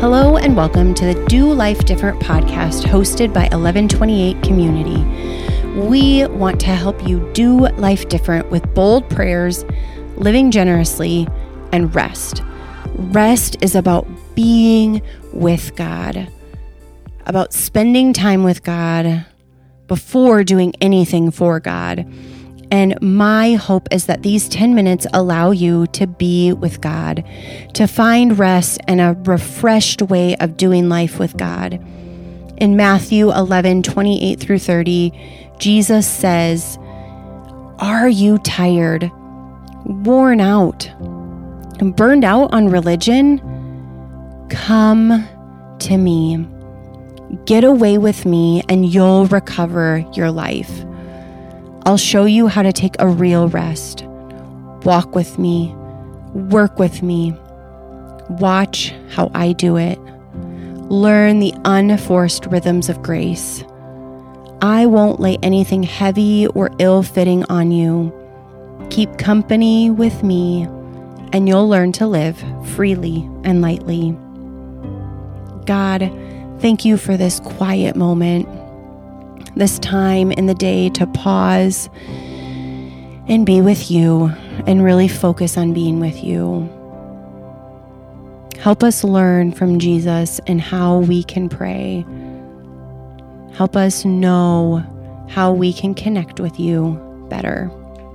Hello and welcome to the Do Life Different podcast hosted by 1128 Community. We want to help you do life different with bold prayers, living generously, and rest. Rest is about being with God, about spending time with God before doing anything for God. And my hope is that these 10 minutes allow you to be with God, to find rest and a refreshed way of doing life with God. In Matthew 11:28 through 30, Jesus says, "Are you tired, worn out, and burned out on religion? Come to me. Get away with me and you'll recover your life. I'll show you how to take a real rest. Walk with me, work with me, watch how I do it. Learn the unforced rhythms of grace. I won't lay anything heavy or ill-fitting on you. Keep company with me, and you'll learn to live freely and lightly." God, thank you for this quiet moment, this time in the day to pause and be with you and really focus on being with you. Help us learn from Jesus and how we can pray. Help us know how we can connect with you better.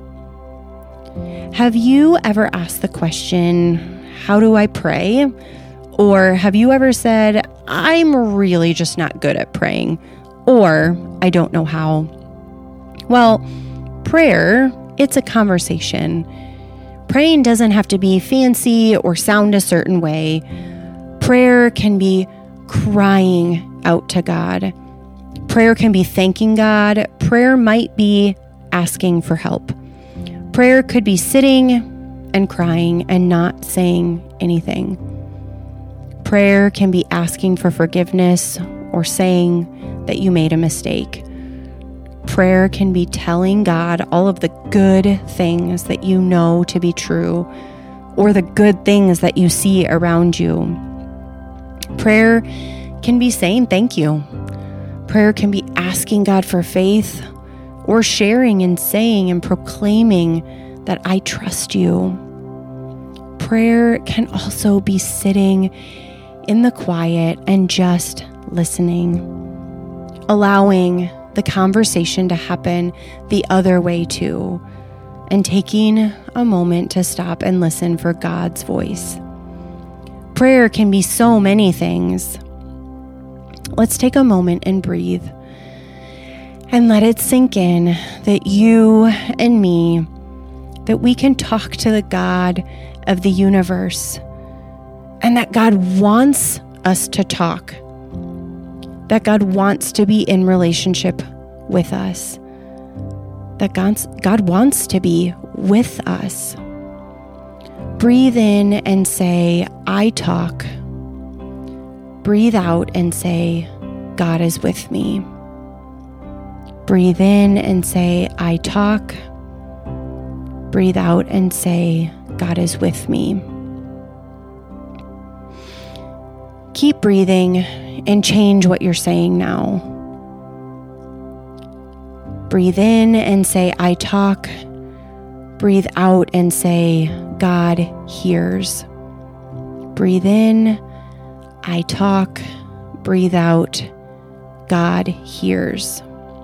Have you ever asked the question, how do I pray? Or have you ever said, I'm really just not good at praying, or I don't know how? Well, prayer, it's a conversation. Praying doesn't have to be fancy or sound a certain way. Prayer can be crying out to God. Prayer can be thanking God. Prayer might be asking for help. Prayer could be sitting and crying and not saying anything. Prayer can be asking for forgiveness or saying that you made a mistake. Prayer can be telling God all of the good things that you know to be true, or the good things that you see around you. Prayer can be saying thank you. Prayer can be asking God for faith, or sharing and saying and proclaiming that I trust you. Prayer can also be sitting in the quiet and just listening, allowing the conversation to happen the other way too, and taking a moment to stop and listen for God's voice. Prayer can be so many things. Let's take a moment and breathe and let it sink in that you and me, that we can talk to the God of the universe, and that God wants us to talk, that God wants to be in relationship with us, that God wants to be with us. Breathe in and say, I talk. Breathe out and say, God is with me. Breathe in and say, I talk. Breathe out and say, God is with me. Keep breathing and change what you're saying now. Breathe in and say, I talk. Breathe out and say, God hears. Breathe in, I talk. Breathe out, God hears.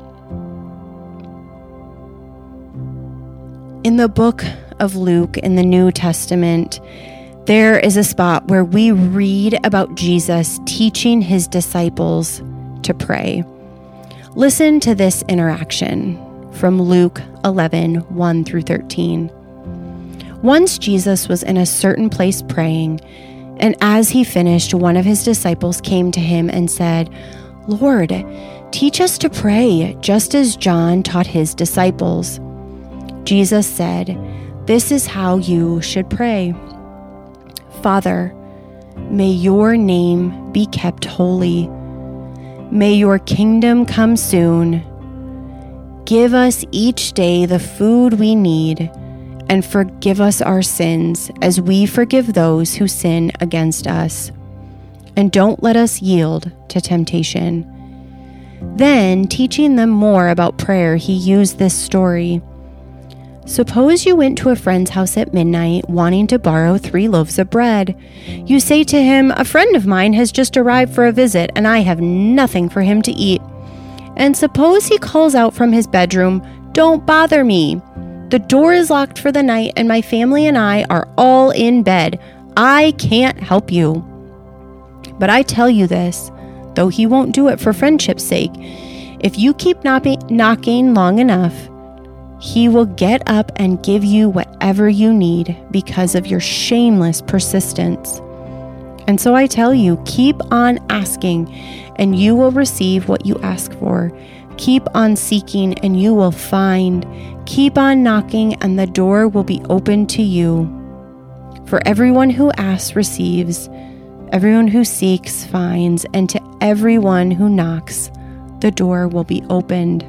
In the book of Luke in the New Testament, there is a spot where we read about Jesus teaching his disciples to pray. Listen to this interaction from Luke 11:1 through 13. Once Jesus was in a certain place praying, and as he finished, one of his disciples came to him and said, Lord, teach us to pray, just as John taught his disciples. Jesus said, This is how you should pray. Father, may your name be kept holy. May your kingdom come soon. Give us each day the food we need, and forgive us our sins as we forgive those who sin against us. and don't let us yield to temptation." Then, teaching them more about prayer, he used this story. "Suppose you went to a friend's house at midnight, wanting to borrow 3 loaves of bread. You say to him, 'A friend of mine has just arrived for a visit, and I have nothing for him to eat.' And suppose he calls out from his bedroom, 'Don't bother me. The door is locked for the night, and my family and I are all in bed. I can't help you.' But I tell you this, though he won't do it for friendship's sake, if you keep knocking long enough, he will get up and give you whatever you need because of your shameless persistence. And so I tell you, keep on asking, and you will receive what you ask for. Keep on seeking, and you will find. Keep on knocking, and the door will be opened to you. For everyone who asks receives, everyone who seeks finds, and to everyone who knocks, the door will be opened."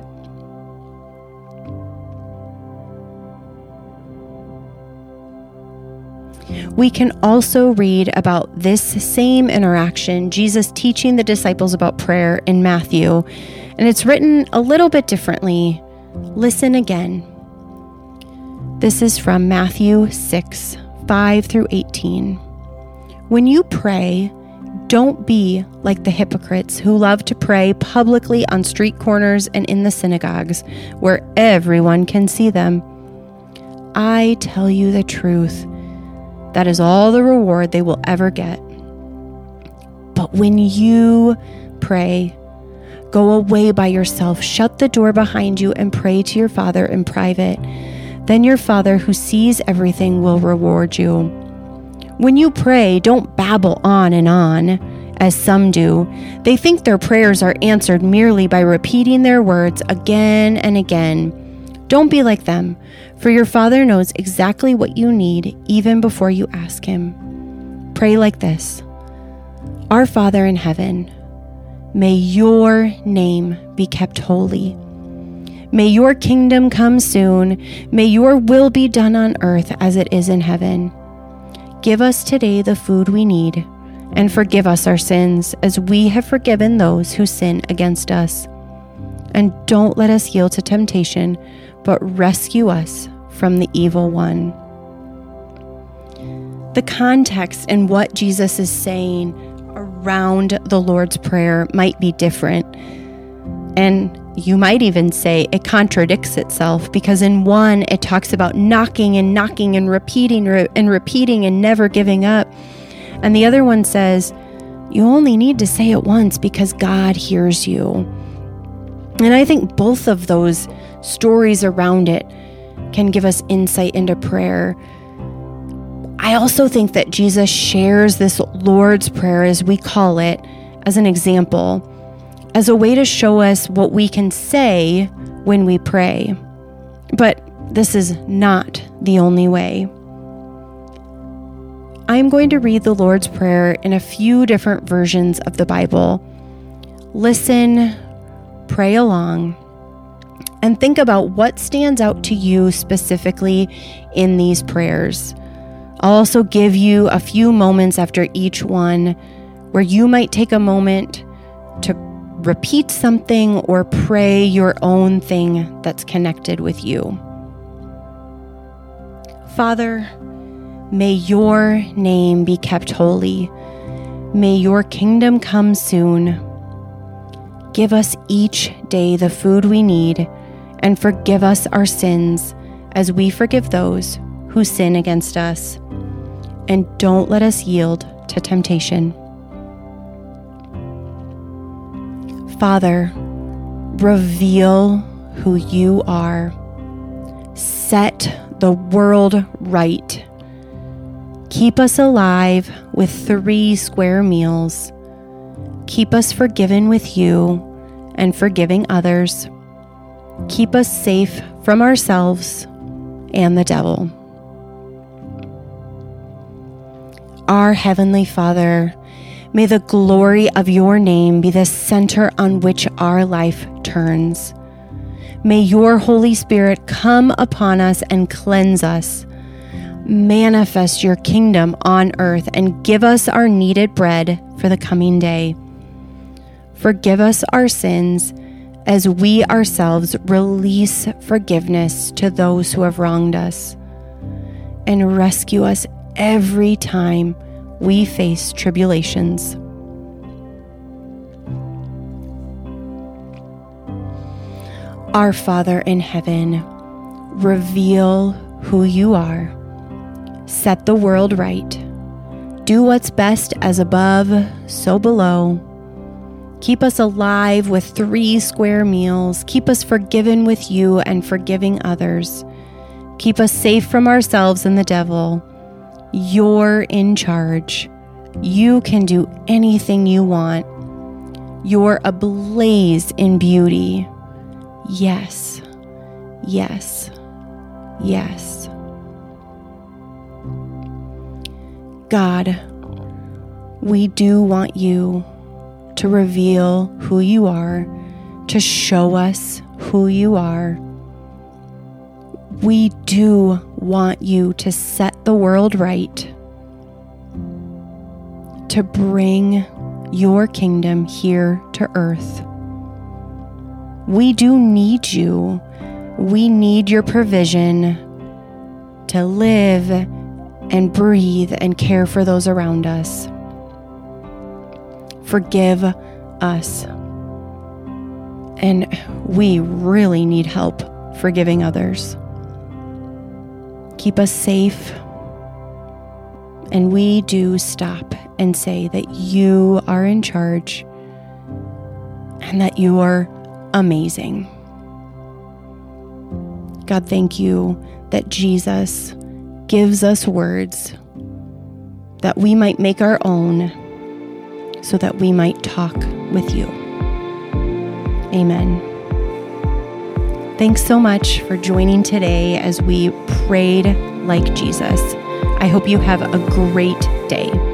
We can also read about this same interaction, Jesus teaching the disciples about prayer, in Matthew, and it's written a little bit differently. Listen again. This is from Matthew 6, 5 through 18. "When you pray, don't be like the hypocrites who love to pray publicly on street corners and in the synagogues, where everyone can see them. I tell you the truth, that is all the reward they will ever get. But when you pray, go away by yourself, shut the door behind you, and pray to your Father in private. Then your Father who sees everything will reward you. When you pray, don't babble on and on, as some do. They think their prayers are answered merely by repeating their words again and again. Don't be like them, for your Father knows exactly what you need even before you ask Him. Pray like this: Our Father in heaven, may your name be kept holy. May your kingdom come soon. May your will be done on earth as it is in heaven. Give us today the food we need, and forgive us our sins as we have forgiven those who sin against us. And don't let us yield to temptation, but rescue us from the evil one." The context and what Jesus is saying around the Lord's Prayer might be different. And you might even say it contradicts itself, because in one, it talks about knocking and knocking and repeating and never giving up. And the other one says, you only need to say it once because God hears you. And I think both of those stories around it can give us insight into prayer. I also think that Jesus shares this Lord's Prayer, as we call it, as an example, as a way to show us what we can say when we pray. But this is not the only way. I'm going to read the Lord's Prayer in a few different versions of the Bible. Listen, pray along, and think about what stands out to you specifically in these prayers. I'll also give you a few moments after each one where you might take a moment to repeat something or pray your own thing that's connected with you. Father, may your name be kept holy. May your kingdom come soon. Give us each day the food we need, and forgive us our sins as we forgive those who sin against us. And don't let us yield to temptation. Father, reveal who you are. Set the world right. Keep us alive with 3 square meals. Keep us forgiven with you and forgiving others. Keep us safe from ourselves and the devil. Our Heavenly Father, may the glory of your name be the center on which our life turns. May your Holy Spirit come upon us and cleanse us. Manifest your kingdom on earth and give us our needed bread for the coming day. Forgive us our sins as we ourselves release forgiveness to those who have wronged us. And rescue us every time we face tribulations. Our Father in heaven, reveal who you are. Set the world right. Do what's best as above, so below. Keep us alive with 3 square meals. Keep us forgiven with you and forgiving others. Keep us safe from ourselves and the devil. You're in charge. You can do anything you want. You're ablaze in beauty. Yes, yes, yes. God, we do want you to reveal who you are, to show us who you are. We do want you to set the world right, to bring your kingdom here to earth. We do need you. We need your provision to live and breathe and care for those around us. Forgive us. And we really need help forgiving others. Keep us safe. And we do stop and say that you are in charge and that you are amazing. God, thank you that Jesus gives us words that we might make our own so that we might talk with you. Amen. Thanks so much for joining today as we prayed like Jesus. I hope you have a great day.